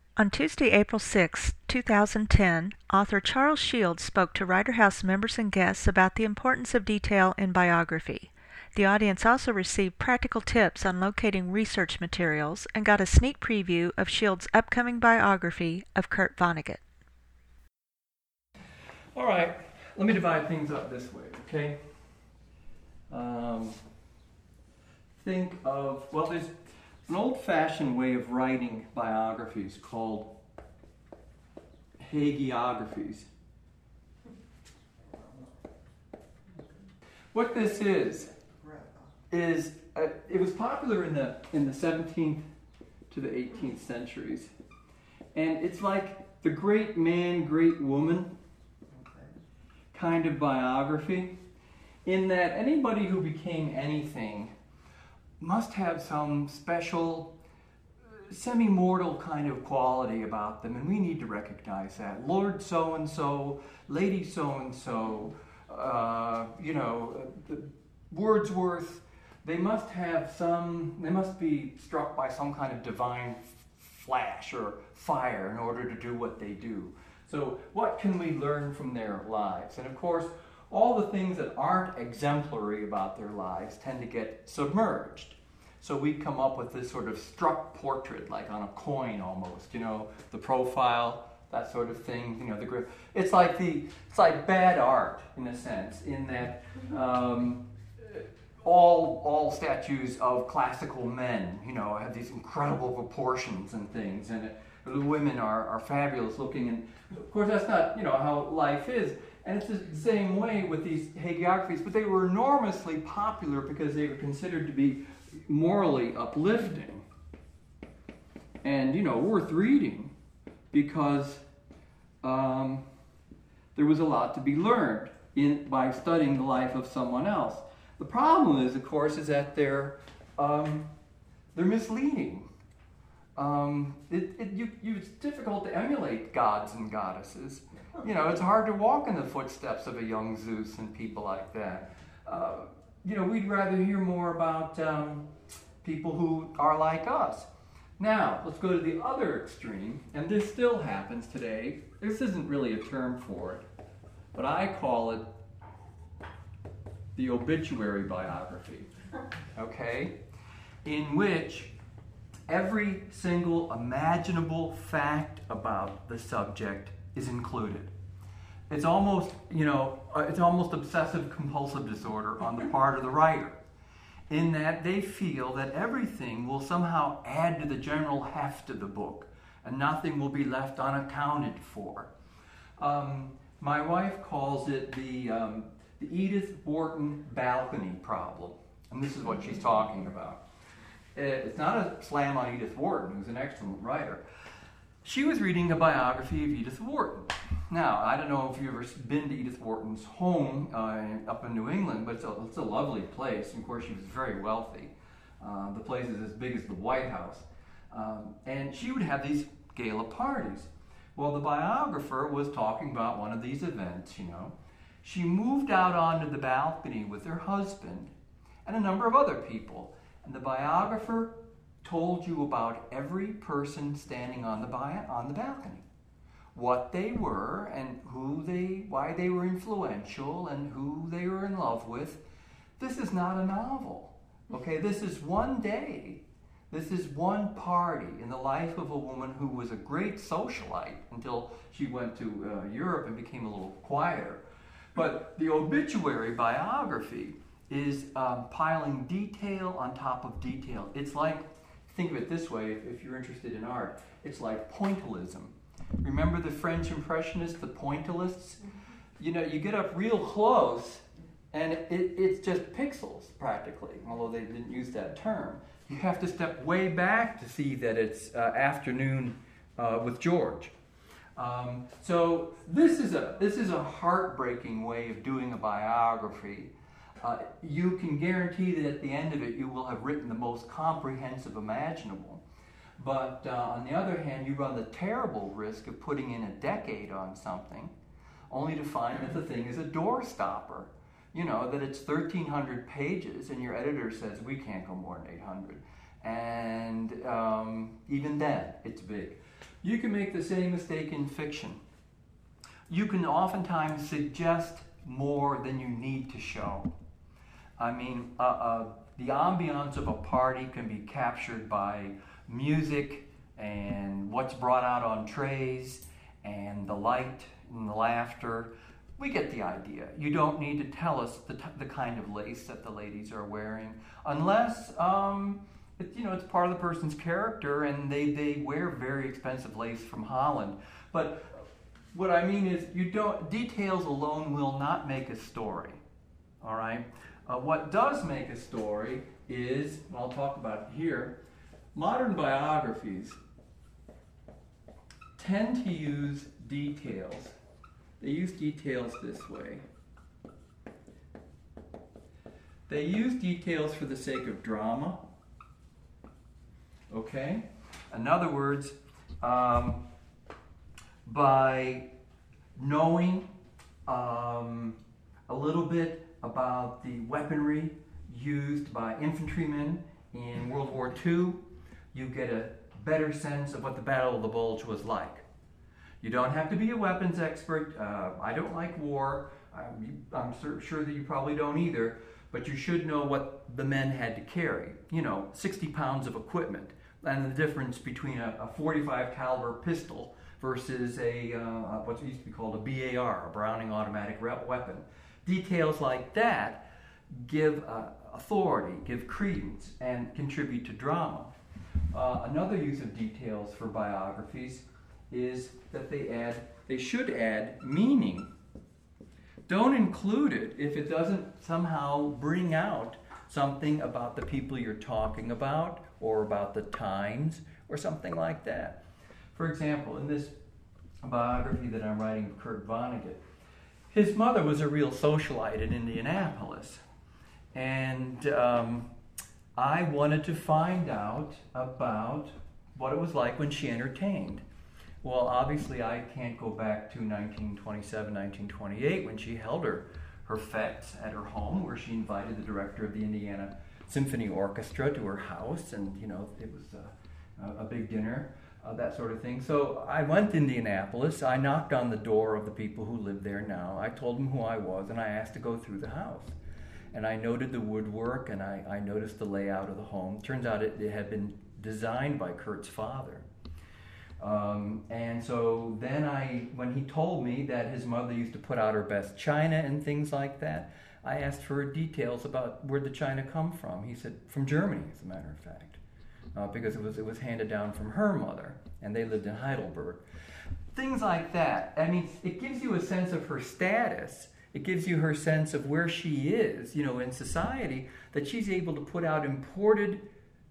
On Tuesday, April 6, 2010, author Charles Shields spoke to Writer House members and guests about the importance of detail in biography. The audience also received practical tips on locating research materials and got a sneak preview of Shields' upcoming biography of Kurt Vonnegut. All right, let me divide things up this way, okay? Think of, well, there's an old-fashioned way of writing biographies called hagiographies. What this is it was popular in the 17th to the 18th centuries, and it's like the great man, great woman kind of biography, in that anybody who became anything must have some special, semi-mortal kind of quality about them, and we need to recognize that. Lord so-and-so, Lady so-and-so, Wordsworth, they must be struck by some kind of divine flash or fire in order to do what they do. So what can we learn from their lives? And of course, all the things that aren't exemplary about their lives tend to get submerged. So we come up with this sort of struck portrait, like on a coin almost, the profile, that sort of thing, the grip. It's like bad art in a sense, in that all statues of classical men, have these incredible proportions and things, and the women are fabulous looking, and of course that's not how life is. And it's the same way with these hagiographies, but they were enormously popular because they were considered to be morally uplifting and worth reading, because there was a lot to be learned by studying the life of someone else. The problem is, of course, is that they're misleading. It's difficult to emulate gods and goddesses. It's hard to walk in the footsteps of a young Zeus and people like that. We'd rather hear more about people who are like us. Now, let's go to the other extreme, and this still happens today. This isn't really a term for it, but I call it the obituary biography, okay? In which every single imaginable fact about the subject is included. It's almost, obsessive compulsive disorder on the part of the writer, in that they feel that everything will somehow add to the general heft of the book, and nothing will be left unaccounted for. My wife calls it the Edith Wharton balcony problem, and this is what she's talking about. It's not a slam on Edith Wharton, who's an excellent writer. She was reading a biography of Edith Wharton. Now, I don't know if you've ever been to Edith Wharton's home up in New England, but it's a lovely place. And of course, she was very wealthy. The place is as big as the White House. And she would have these gala parties. Well, the biographer was talking about one of these events, She moved out onto the balcony with her husband and a number of other people. And the biographer told you about every person standing on the balcony, what they were and why they were influential and who they were in love with. This is not a novel, okay? This is one day. This is one party in the life of a woman who was a great socialite until she went to Europe and became a little quieter. But the obituary biography is piling detail on top of detail. It's like, think of it this way, if you're interested in art, it's like pointillism. Remember the French Impressionists, the pointillists? You get up real close, and it's just pixels, practically, although they didn't use that term. You have to step way back to see that it's afternoon with George. So this is a heartbreaking way of doing a biography. You can guarantee that at the end of it you will have written the most comprehensive imaginable. But on the other hand, you run the terrible risk of putting in a decade on something only to find that the thing is a doorstopper. That it's 1,300 pages and your editor says, we can't go more than 800. And even then, it's big. You can make the same mistake in fiction. You can oftentimes suggest more than you need to show. I mean, the ambiance of a party can be captured by music and what's brought out on trays and the light and the laughter. We get the idea. You don't need to tell us the kind of lace that the ladies are wearing, unless it's part of the person's character and they wear very expensive lace from Holland. But what I mean is, details alone will not make a story. All right. What does make a story is, and I'll talk about it here, modern biographies tend to use details. They use details this way. They use details for the sake of drama. Okay? In other words, by knowing a little bit about the weaponry used by infantrymen in World War II, you get a better sense of what the Battle of the Bulge was like. You don't have to be a weapons expert. I don't like war. I'm sure that you probably don't either, but you should know what the men had to carry. 60 pounds of equipment, and the difference between a 45 caliber pistol versus what used to be called a BAR, a Browning automatic weapon. Details like that give authority, give credence, and contribute to drama. Another use of details for biographies is that they should add meaning. Don't include it if it doesn't somehow bring out something about the people you're talking about, or about the times, or something like that. For example, in this biography that I'm writing of Kurt Vonnegut, his mother was a real socialite in Indianapolis. And I wanted to find out about what it was like when she entertained. Well, obviously I can't go back to 1927, 1928 when she held her fetes at her home, where she invited the director of the Indiana Symphony Orchestra to her house, and it was a big dinner, that sort of thing. So I went to Indianapolis. I knocked on the door of the people who live there now. I told them who I was, and I asked to go through the house. And I noted the woodwork, and I noticed the layout of the home. Turns out it had been designed by Kurt's father. And so then when he told me that his mother used to put out her best china and things like that, I asked for details about where the china come from. He said, from Germany, as a matter of fact, because it was handed down from her mother, and they lived in Heidelberg. Things like that. I mean, it gives you a sense of her status. It gives you her sense of where she is, in society, that she's able to put out imported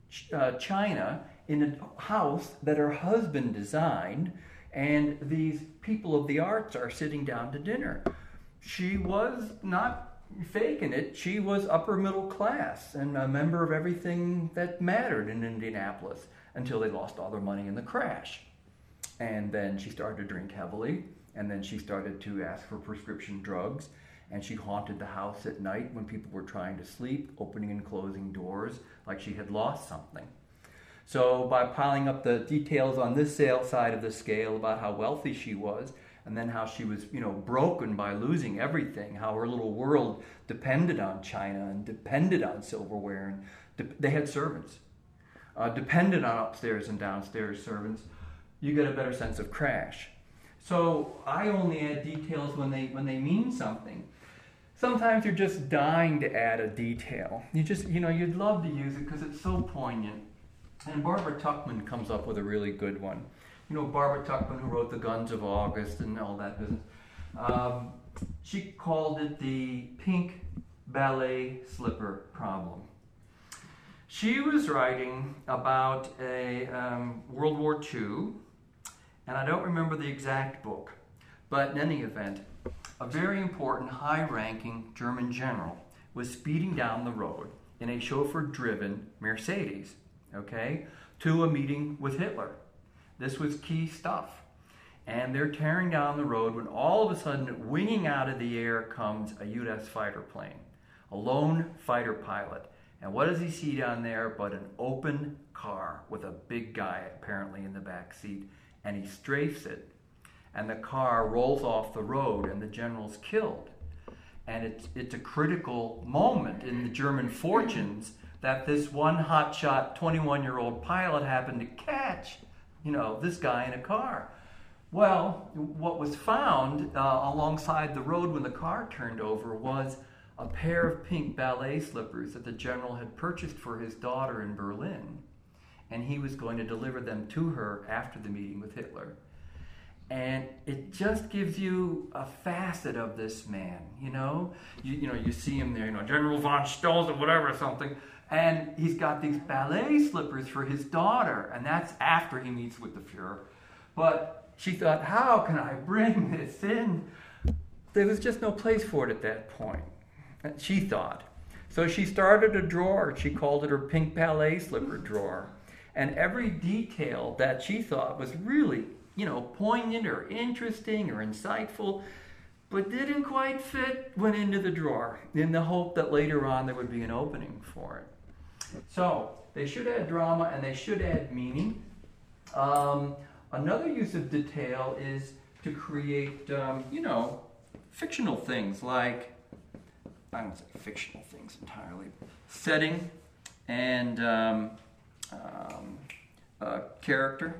china in a house that her husband designed, and these people of the arts are sitting down to dinner. She was not faking it. She was upper middle class and a member of everything that mattered in Indianapolis, until they lost all their money in the crash. And then she started to drink heavily, and then she started to ask for prescription drugs, and she haunted the house at night when people were trying to sleep, opening and closing doors like she had lost something. So by piling up the details on this side of the scale about how wealthy she was, and then how she was, broken by losing everything, how her little world depended on china and depended on silverware, and they had servants, depended on upstairs and downstairs servants, you get a better sense of crash. So I only add details when they mean something. Sometimes you're just dying to add a detail. You'd love to use it because it's so poignant. And Barbara Tuchman comes up with a really good one. Barbara Tuchman, who wrote The Guns of August and all that business. She called it the pink ballet slipper problem. She was writing about a World War II, and I don't remember the exact book, but in any event, a very important high-ranking German general was speeding down the road in a chauffeur-driven Mercedes, to a meeting with Hitler. This was key stuff. And they're tearing down the road when all of a sudden, winging out of the air comes a U.S. fighter plane, a lone fighter pilot. And what does he see down there but an open car with a big guy apparently in the back seat? and he strafes it, and the car rolls off the road, and the general's killed. And it's a critical moment in the German fortunes that this one hotshot 21-year-old pilot happened to catch, this guy in a car. Well, what was found alongside the road when the car turned over was a pair of pink ballet slippers that the general had purchased for his daughter in Berlin, and he was going to deliver them to her after the meeting with Hitler. And it just gives you a facet of this man, You see him there, General von Stolz or whatever, something, and he's got these ballet slippers for his daughter, and that's after he meets with the Fuhrer. But she thought, how can I bring this in? There was just no place for it at that point, she thought. So she started a drawer. She called it her pink ballet slipper drawer. And every detail that she thought was really poignant or interesting or insightful, but didn't quite fit, went into the drawer in the hope that later on there would be an opening for it. So they should add drama and they should add meaning. Another use of detail is to create, fictional things like, I don't say fictional things entirely, setting and character.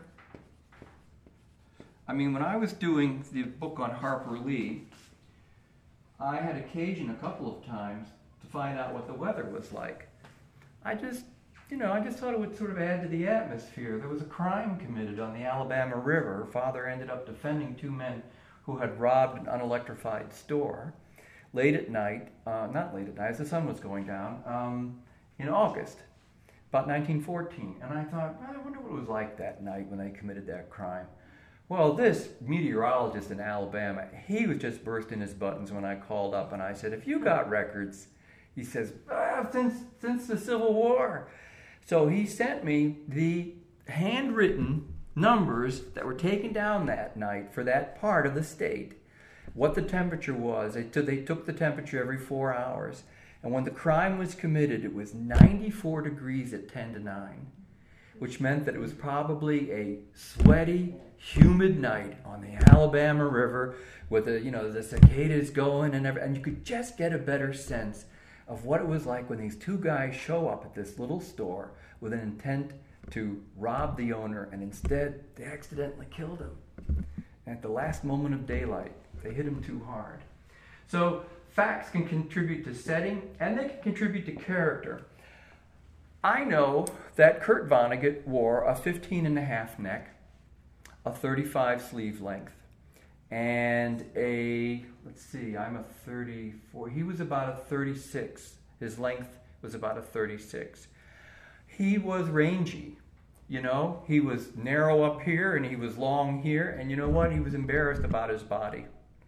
I mean, when I was doing the book on Harper Lee, I had occasion a couple of times to find out what the weather was like. I just thought it would sort of add to the atmosphere. There was a crime committed on the Alabama River. Her father ended up defending two men who had robbed an unelectrified store late at night, not late at night, as the sun was going down, in August, about 1914. And I thought, I wonder what it was like that night when they committed that crime. Well, this meteorologist in Alabama, he was just bursting his buttons when I called up and I said, "Have you got records?" He says, since the Civil War. So he sent me the handwritten numbers that were taken down that night for that part of the state, what the temperature was. They took the temperature every 4 hours. And when the crime was committed, it was 94 degrees at 10 to 9, which meant that it was probably a sweaty, humid night on the Alabama River with the cicadas going and you could just get a better sense of what it was like when these two guys show up at this little store with an intent to rob the owner, and instead they accidentally killed him. And at the last moment of daylight, they hit him too hard. So facts can contribute to setting, and they can contribute to character. I know that Kurt Vonnegut wore a 15.5 neck, a 35 sleeve length, and I'm a 34. He was about a 36. His length was about a 36. He was rangy. He was narrow up here and he was long here, and you know what? He was embarrassed about his body.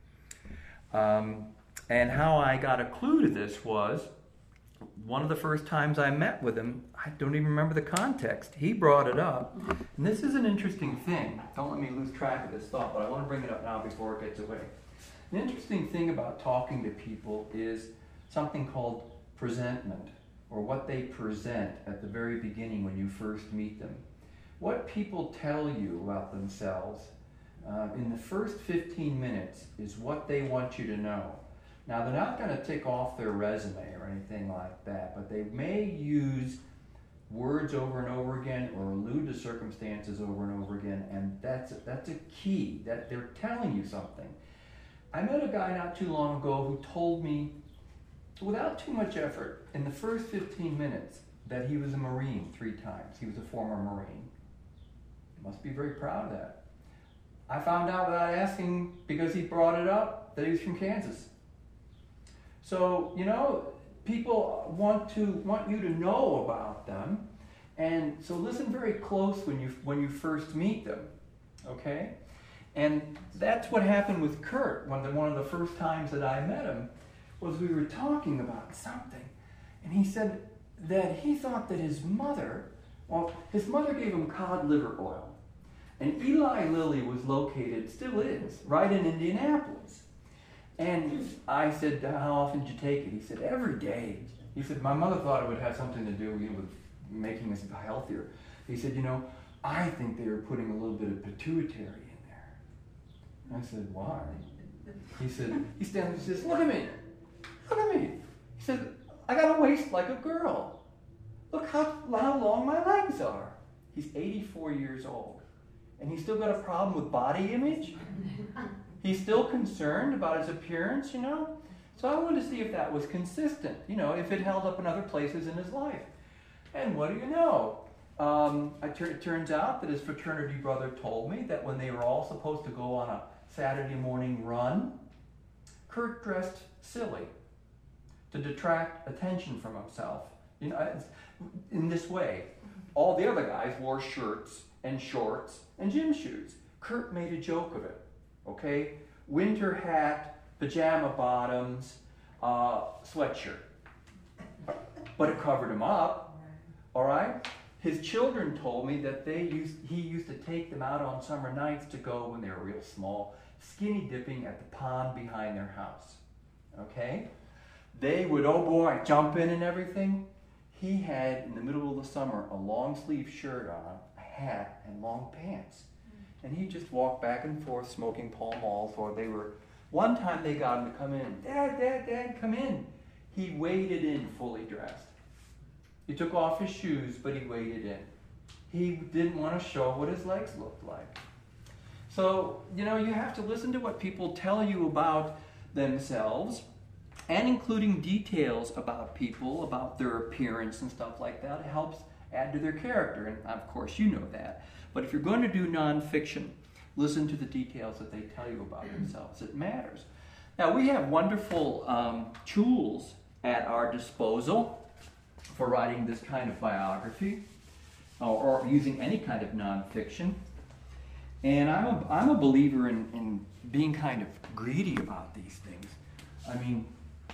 And how I got a clue to this was one of the first times I met with him. I don't even remember the context. He brought it up. And this is an interesting thing. Don't let me lose track of this thought, but I want to bring it up now before it gets away. The interesting thing about talking to people is something called presentment, or what they present at the very beginning when you first meet them. What people tell you about themselves in the first 15 minutes is what they want you to know. Now, they're not going to tick off their resume or anything like that, but they may use words over and over again or allude to circumstances over and over again, and that's a key, that they're telling you something. I met a guy not too long ago who told me, without too much effort, in the first 15 minutes, that he was a Marine 3 times. He was a former Marine. Must be very proud of that. I found out without asking, because he brought it up, that he was from Kansas. So, people want you to know about them, and so listen very close when you first meet them, okay? And that's what happened with Kurt. One of the first times that I met him was we were talking about something, and he said that he thought that his mother gave him cod liver oil, and Eli Lilly was located, still is, right in Indianapolis. And I said, "How often did you take it?" He said, "Every day." He said, "My mother thought it would have something to do with making us healthier." He said, I think they were putting a little bit of pituitary in there. I said, why? He said, he stands and says, look at me. Look at me. He said, I got a waist like a girl. Look how long my legs are. He's 84 years old. And he's still got a problem with body image. He's still concerned about his appearance, you know. So I wanted to see if that was consistent, you know, if it held up in other places in his life. And what do you know? It turns out that his fraternity brother told me that when they were all supposed to go on a Saturday morning run, Kurt dressed silly to detract attention from himself. You know, in this way, all the other guys wore shirts and shorts and gym shoes. Kurt made a joke of it, okay? Winter hat, pajama bottoms, sweatshirt. But it covered him up, all right? His children told me that he used to take them out on summer nights to go, when they were real small, skinny dipping at the pond behind their house, okay? They would, oh boy, jump in and everything. He had, in the middle of the summer, a long sleeve shirt on, a hat, and long pants. And he just walked back and forth smoking Pall Malls, or they were, one time they got him to come in. Dad, come in. He waded in fully dressed. He took off his shoes, but he waded in. He didn't want to show what his legs looked like. So, you know, you have to listen to what people tell you about themselves, and including details about people, about their appearance and stuff like that. It helps add to their character, and of course you know that. But if you're going to do nonfiction, listen to the details that they tell you about themselves. It matters. Now, we have wonderful tools at our disposal for writing this kind of biography, or using any kind of nonfiction. And I'm a believer in being kind of greedy about these things. I mean,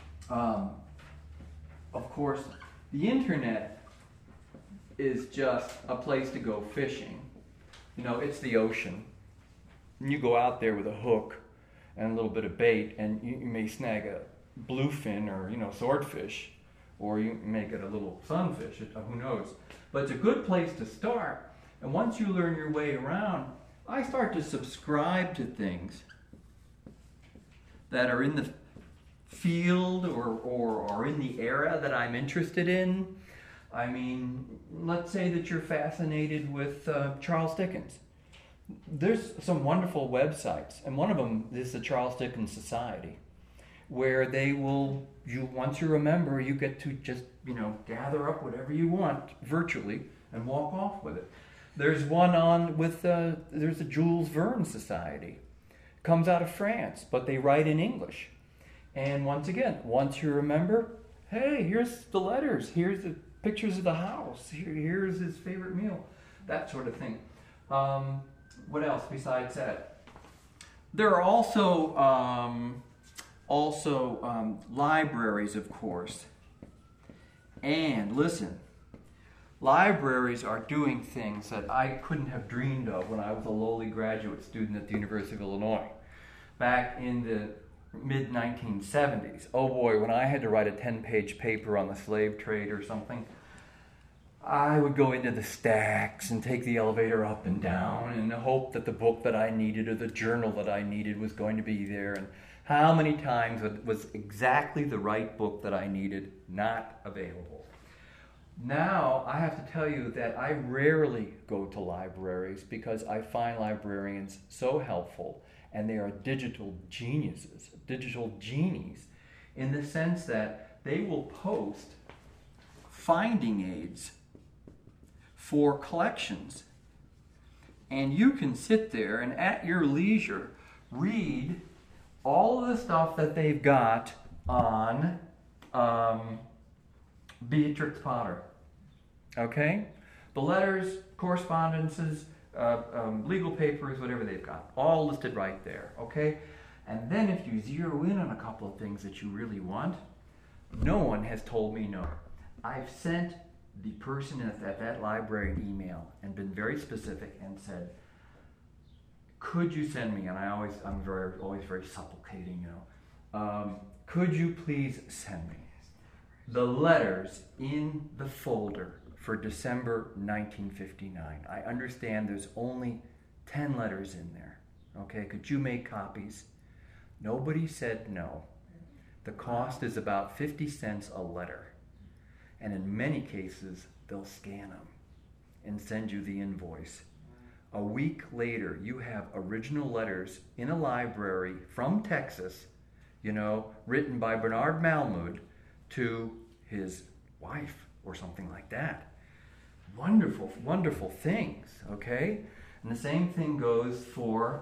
of course, the internet is just a place to go fishing. You know, it's the ocean. And you go out there with a hook and a little bit of bait, and you may snag a bluefin or, you know, swordfish, or you may get a little sunfish, who knows. But it's a good place to start. And once you learn your way around, I start to subscribe to things that are in the field or in the era that I'm interested in. I mean, let's say that you're fascinated with Charles Dickens. There's some wonderful websites, and one of them is the Charles Dickens Society, where they will, once you're a member, you get to just, you know, gather up whatever you want virtually and walk off with it. There's one there's the Jules Verne Society. It comes out of France, but they write in English. And once again, once you're a member, hey, here's the letters, here's the pictures of the house, here's his favorite meal, that sort of thing. What else besides that? There are also libraries, of course. And listen, libraries are doing things that I couldn't have dreamed of when I was a lowly graduate student at the University of Illinois back in the mid-1970s. Oh boy, when I had to write a 10-page paper on the slave trade or something, I would go into the stacks and take the elevator up and down and hope that the book that I needed or the journal that I needed was going to be there. And how many times was exactly the right book that I needed not available? Now, I have to tell you that I rarely go to libraries because I find librarians so helpful, and they are digital geniuses, digital genies, in the sense that they will post finding aids for collections. And you can sit there and at your leisure read all of the stuff that they've got on Beatrix Potter. Okay? The letters, correspondences, legal papers, whatever they've got, all listed right there. Okay? And then if you zero in on a couple of things that you really want, no one has told me no. I've sent the person at that library an email and been very specific and said, could you send me, and I'm always very supplicating, you know, could you please send me the letters in the folder for December 1959. I understand there's only 10 letters in there. Okay, could you make copies? Nobody said no. The cost is about 50 cents a letter. And in many cases, they'll scan them and send you the invoice. A week later, you have original letters in a library from Texas, written by Bernard Malmuth to his wife or something like that. Wonderful, wonderful things, okay? And the same thing goes for,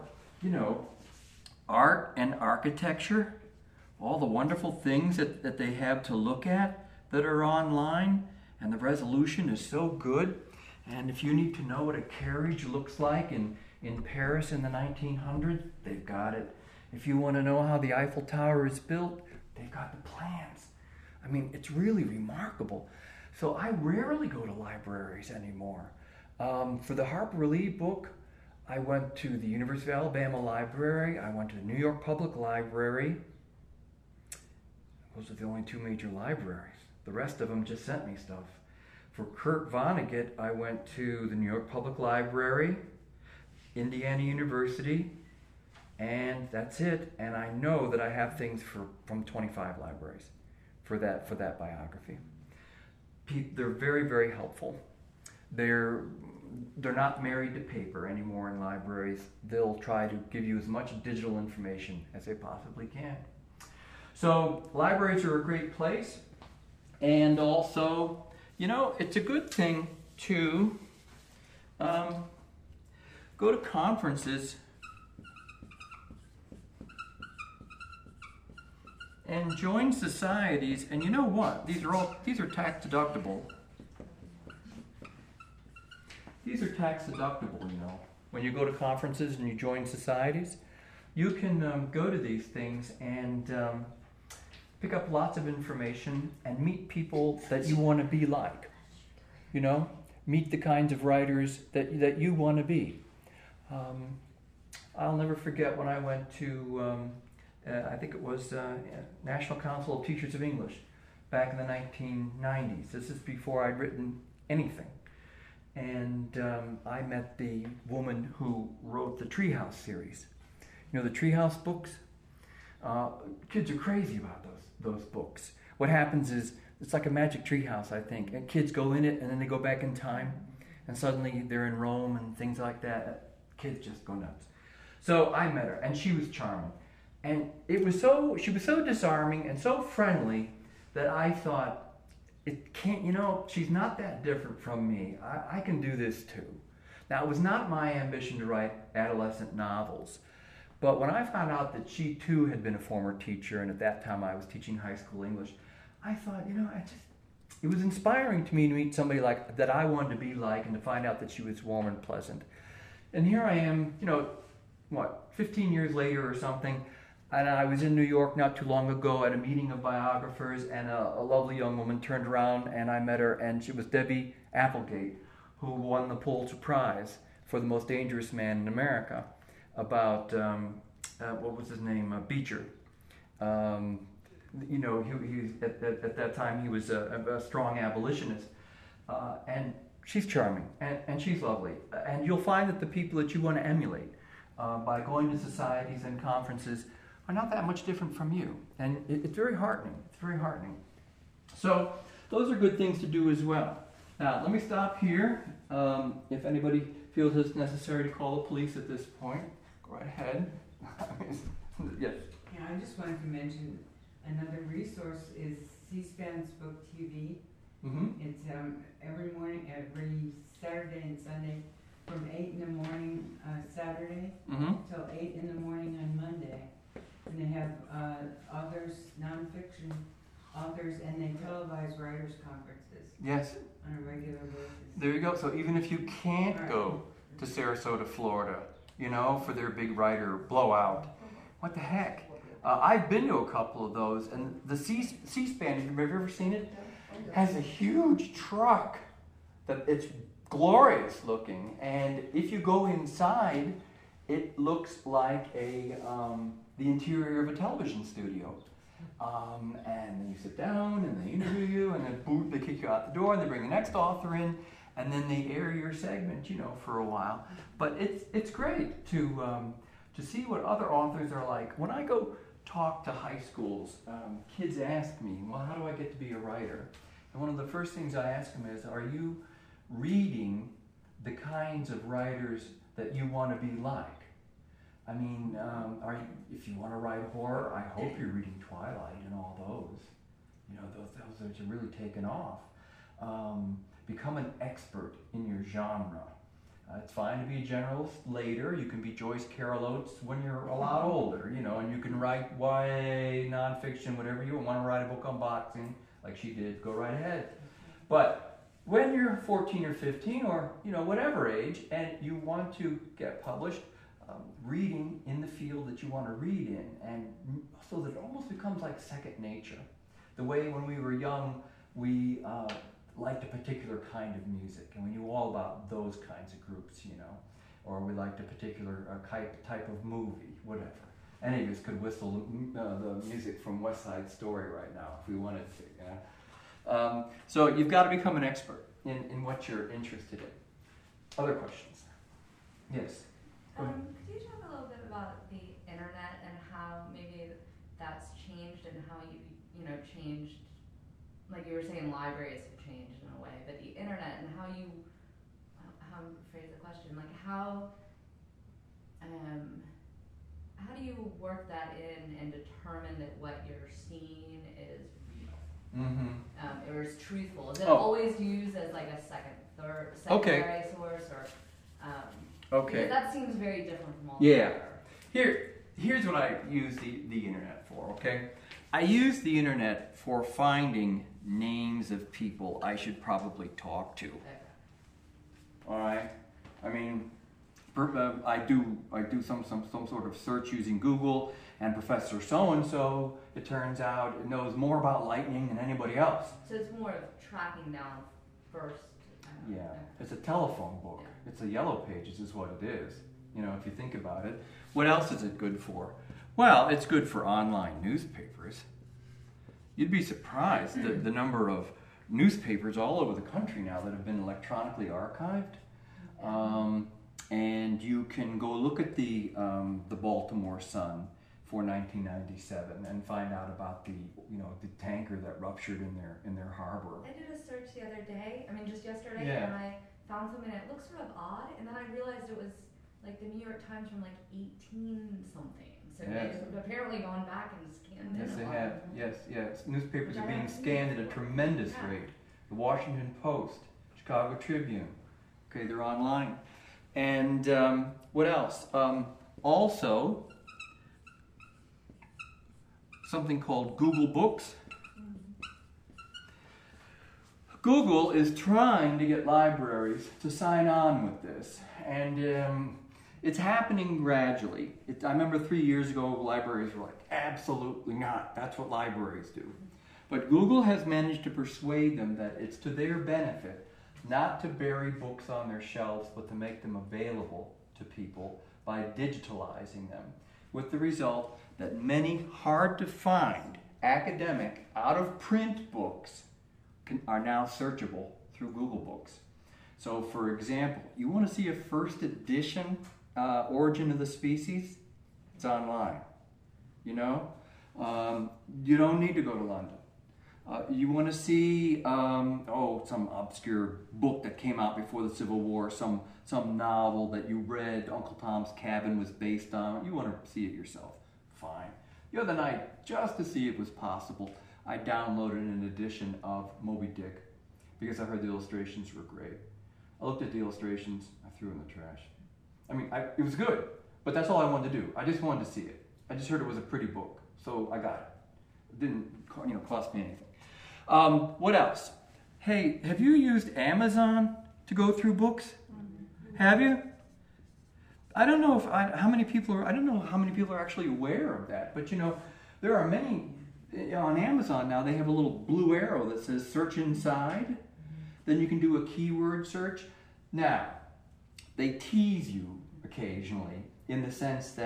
art and architecture, all the wonderful things that they have to look at that are online, and the resolution is so good. And if you need to know what a carriage looks like in Paris in the 1900s, they've got it. If you want to know how the Eiffel Tower is built, they've got the plans. I mean, it's really remarkable. So I rarely go to libraries anymore. For the Harper Lee book, I went to the University of Alabama Library. I went to the New York Public Library. Those are the only two major libraries. The rest of them just sent me stuff. For Kurt Vonnegut, I went to the New York Public Library, Indiana University, and that's it. And I know that I have things from 25 libraries for that biography. They're very, very helpful. They're not married to paper anymore in libraries. They'll try to give you as much digital information as they possibly can. So libraries are a great place, and also, it's a good thing to go to conferences and join societies. And you know what? These are tax deductible. These are tax deductible. When you go to conferences and you join societies, you can go to these things and pick up lots of information and meet people that you want to be like. Meet the kinds of writers that you want to be. I'll never forget when I went to, I think it was National Council of Teachers of English back in the 1990s. This is before I'd written anything. And I met the woman who wrote the Treehouse series. The Treehouse books? Kids are crazy about those books. What happens is, it's like a magic treehouse, I think. And kids go in it, and then they go back in time, and suddenly they're in Rome and things like that. Kids just go nuts. So I met her, and she was charming. And she was so disarming and so friendly that I thought, she's not that different from me. I can do this too. Now, it was not my ambition to write adolescent novels. But when I found out that she too had been a former teacher, and at that time I was teaching high school English, I thought, it was inspiring to me to meet somebody like that I wanted to be like, and to find out that she was warm and pleasant. And here I am, 15 years later or something, and I was in New York not too long ago at a meeting of biographers, and a lovely young woman turned around, and I met her, and she was Debbie Applegate, who won the Pulitzer Prize for the most dangerous man in America, about, what was his name, Beecher. He at that time he was a strong abolitionist, and she's charming, and she's lovely. And you'll find that the people that you want to emulate by going to societies and conferences are not that much different from you, and it's very heartening. It's very heartening. So those are good things to do as well. Now let me stop here. If anybody feels it's necessary to call the police at this point, go right ahead. Yes. Yeah, I just wanted to mention another resource is C-SPAN's Book TV. Mm-hmm. It's every morning, every Saturday and Sunday, from 8 in the morning Saturday till 8 in the morning on Monday. And they have authors, nonfiction authors, and they televise writers' conferences. Yes. On a regular basis. There you go. So even if you can't go to Sarasota, Florida, for their big writer blowout, what the heck? I've been to a couple of those, and the C-SPAN, have you ever seen it? Has a huge truck that it's glorious looking, and if you go inside, it looks like the interior of a television studio. And then you sit down and they interview you, and then boot, they kick you out the door, and they bring the next author in, and then they air your segment, for a while. But it's great to see what other authors are like. When I go talk to high schools, kids ask me, well, how do I get to be a writer? And one of the first things I ask them is, are you reading the kinds of writers that you want to be like? I mean, if you want to write horror, I hope you're reading Twilight and all those. Those are really taken off. Become an expert in your genre. It's fine to be a generalist later. You can be Joyce Carol Oates when you're a lot older, and you can write YA, nonfiction, whatever you want to write a book on boxing, like she did, go right ahead. But when you're 14 or 15 or, whatever age, and you want to get published, reading in the field that you want to read in, and so that it almost becomes like second nature. The way when we were young, we liked a particular kind of music, and we knew all about those kinds of groups, or we liked a particular type of movie, whatever. Any of us could whistle the music from West Side Story right now if we wanted to. So you've got to become an expert in what you're interested in. Other questions? Yes? Could you talk a little bit about the internet and how maybe that's changed and how you changed, like you were saying libraries have changed in a way, but the internet and how you, how to phrase the question, like how do you work that in and determine that what you're seeing is real? Or is truthful? Is it always used as like a secondary source, or because that seems very different from all the other. Here's what I use the internet for, okay? I use the internet for finding names of people I should probably talk to. Okay. All right? I mean, I do some sort of search using Google, and Professor so-and-so, it turns out, knows more about lightning than anybody else. So it's more of tracking down first. Yeah, it's a telephone book. Yeah. It's a yellow pages is what it is, if you think about it. What else is it good for? Well, it's good for online newspapers. You'd be surprised the number of newspapers all over the country now that have been electronically archived. And you can go look at the Baltimore Sun for 1997 and find out about the tanker that ruptured in their harbor. I did a search the other day, just yesterday, yeah. And I found something that looked sort of odd, and then I realized it was like the New York Times from like 18 something. So yes. They've apparently gone back and scanned Yes, in they a have. Yes. Newspapers are being scanned at a tremendous rate. The Washington Post, Chicago Tribune. Okay, they're online. And what else? Also, something called Google Books. Google is trying to get libraries to sign on with this, and it's happening gradually. I remember 3 years ago, libraries were like, absolutely not, that's what libraries do. But Google has managed to persuade them that it's to their benefit not to bury books on their shelves, but to make them available to people by digitalizing them, with the result that many hard-to-find academic, out-of-print books are now searchable through Google Books. So, for example, you want to see a first edition Origin of the Species? It's online. You don't need to go to London. You want to see some obscure book that came out before the Civil War, some novel that you read, Uncle Tom's Cabin was based on. You want to see it yourself. Fine. The other night, just to see if it was possible, I downloaded an edition of Moby Dick because I heard the illustrations were great. I looked at the illustrations, I threw it in the trash. It was good, but that's all I wanted to do. I just wanted to see it. I just heard it was a pretty book, so I got it. It didn't cost me anything. What else? Hey, have you used Amazon to go through books? Have you? I don't know how many people are actually aware of that, but there are many on Amazon now. They have a little blue arrow that says search inside. Then you can do a keyword search. Now, they tease you occasionally in the sense that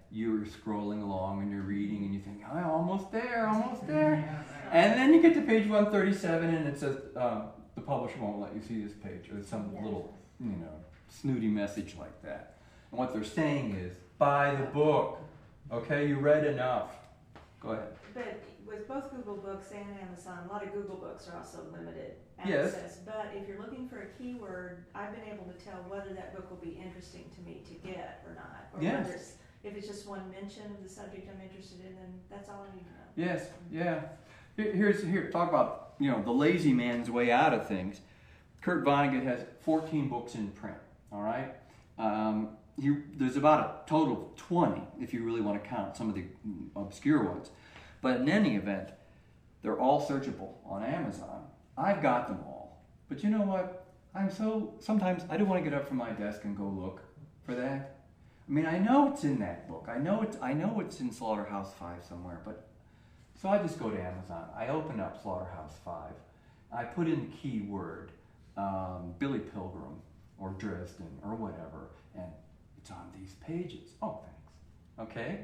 you're scrolling along and you're reading and you think, I'm almost there. And then you get to page 137 and it says, the publisher won't let you see this page, or some little, snooty message like that. And what they're saying is, buy the book. Okay, you read enough. Go ahead. But with both Google Books and Amazon, a lot of Google Books are also limited Yes. access. But if you're looking for a keyword, I've been able to tell whether that book will be interesting to me to get or not. Or Yes. whether if it's just one mention of the subject I'm interested in, then that's all I need to know. Yes, yeah. Here, talk about, the lazy man's way out of things. Kurt Vonnegut has 14 books in print, all right? There's about a total of 20, if you really want to count some of the obscure ones. But in any event, they're all searchable on Amazon. I've got them all. But you know what? Sometimes I don't want to get up from my desk and go look for that. I mean, I know it's in that book. I know it's in Slaughterhouse-Five somewhere, but so I just go to Amazon. I open up Slaughterhouse-Five. I put in the keyword Billy Pilgrim or Dresden or whatever, and it's on these pages. Oh, thanks. Okay?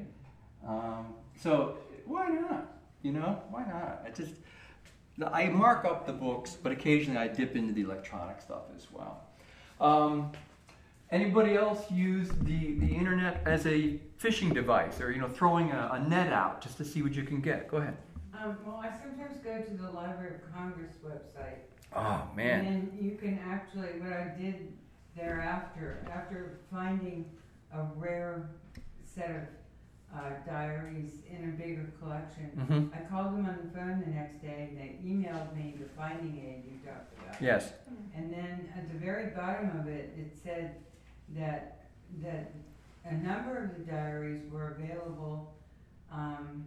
So why not? Why not? I mark up the books, but occasionally I dip into the electronic stuff as well. Anybody else use the internet as a fishing device, or throwing a net out just to see what you can get? Go ahead. Well, I sometimes go to the Library of Congress website. Oh man! And you can actually, what I did thereafter, after finding a rare set of diaries in a bigger collection, I called them on the phone the next day, and they emailed me the finding aid you talked about. Yes. And then at the very bottom of it, it said that a number of the diaries were available on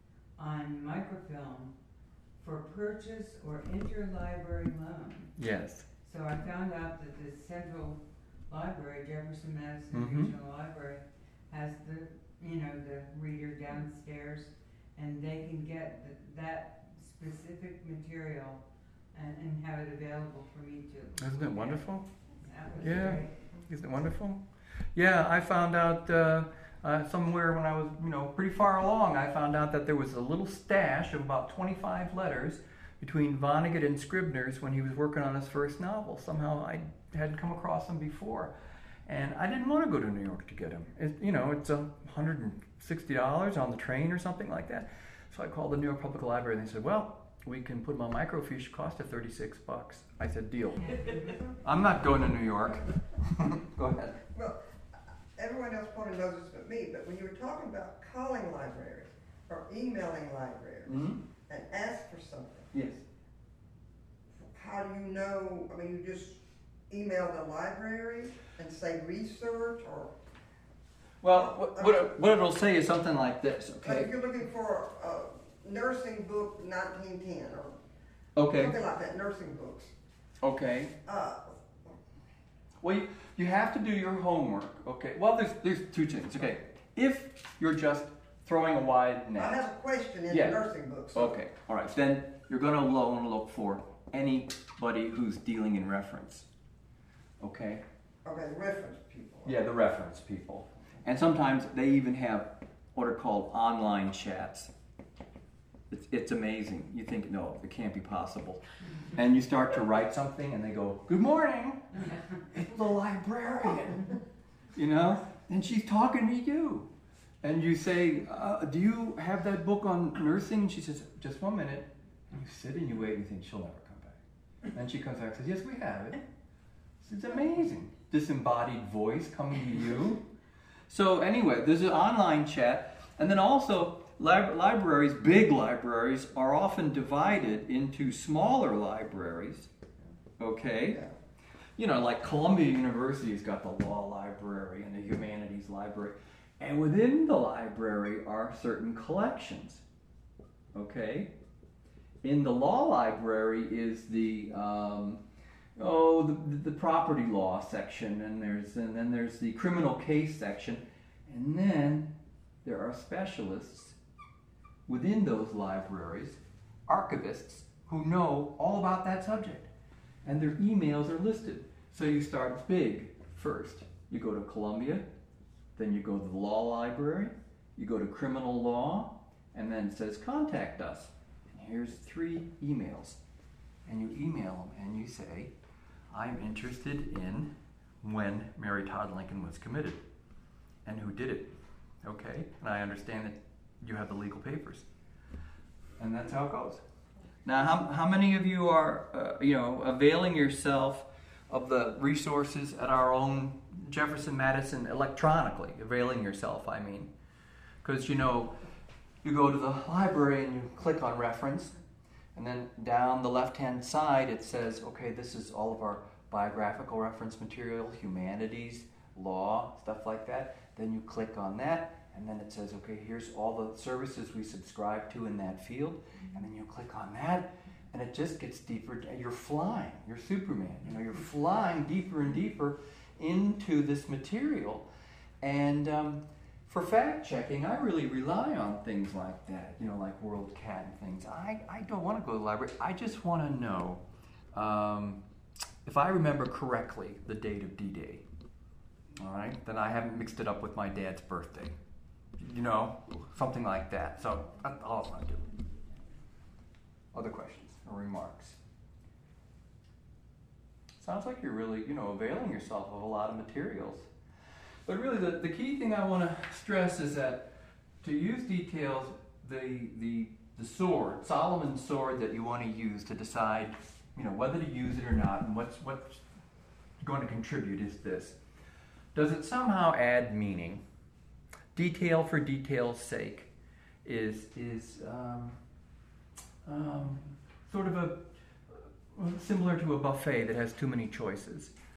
microfilm for purchase or interlibrary loan. Yes. So I found out that the Central Library, Jefferson Madison Regional Library, has the reader downstairs, and they can get that specific material and have it available for me to. Isn't it wonderful? That was great. Isn't it wonderful? Yeah, I found out somewhere when I was, pretty far along, I found out that there was a little stash of about 25 letters between Vonnegut and Scribner's when he was working on his first novel. Somehow I hadn't come across them before. And I didn't want to go to New York to get them. It's $160 on the train or something like that. So I called the New York Public Library and they said, well, we can put them on microfiche, cost of $36. I said, deal. I'm not going to New York. Go ahead. Well, everyone else probably knows this but me, but when you were talking about calling libraries or emailing libraries and ask for something, yes. How do you know? I mean, you just email the library and say research, or? Well, what it'll say is something like this, okay? Like if you're looking for a nursing book 1910 or something like that, nursing books. Okay. Well, you have to do your homework, okay? Well, there's two things, okay? If you're just throwing a wide net. I have a question in the nursing books. Okay, all right. Then you're going to want to look for anybody who's dealing in reference, okay? Okay, the reference people. Yeah, the reference people. And sometimes they even have what are called online chats. It's amazing. You think, no, it can't be possible. And you start to write something and they go, good morning, it's the librarian, and she's talking to you. And you say, do you have that book on nursing? And she says, just 1 minute. And you sit and you wait and you think, she'll never come back. Then she comes back and says, yes, we have it. It's amazing. Disembodied voice coming to you. So anyway, there's an online chat. And then also, libraries, big libraries, are often divided into smaller libraries, okay? Yeah. Like Columbia University's got the law library and the humanities library. And within the library are certain collections, okay? In the law library is the property law section, and then there's the criminal case section, and then there are specialists within those libraries, archivists, who know all about that subject. And their emails are listed. So you start big first. You go to Columbia, Then you go to the law library, you go to criminal law, and then it says contact us. And here's 3 emails. And you email them and you say, I'm interested in when Mary Todd Lincoln was committed and who did it. Okay, and I understand that you have the legal papers. And that's how it goes. Now, how many of you are, availing yourself of the resources at our own Jefferson Madison electronically? Availing yourself, I mean. Because, you go to the library and you click on reference, and then down the left-hand side it says, okay, this is all of our biographical reference material, humanities, law, stuff like that. Then you click on that, and then it says, okay, here's all the services we subscribe to in that field. And then you click on that, and it just gets deeper. You're flying. You're Superman. You're flying deeper and deeper into this material. And for fact-checking, I really rely on things like that, like WorldCat and things. I don't want to go to the library. I just want to know if I remember correctly the date of D-Day. All right? Then I haven't mixed it up with my dad's birthday. Something like that. So that's all I want to do. Other questions or remarks? Sounds like you're really, availing yourself of a lot of materials. But really, the key thing I want to stress is that to use details, the sword, Solomon's sword that you want to use to decide, whether to use it or not, and what's going to contribute is this. Does it somehow add meaning? Detail for detail's sake is sort of similar to a buffet that has too many choices.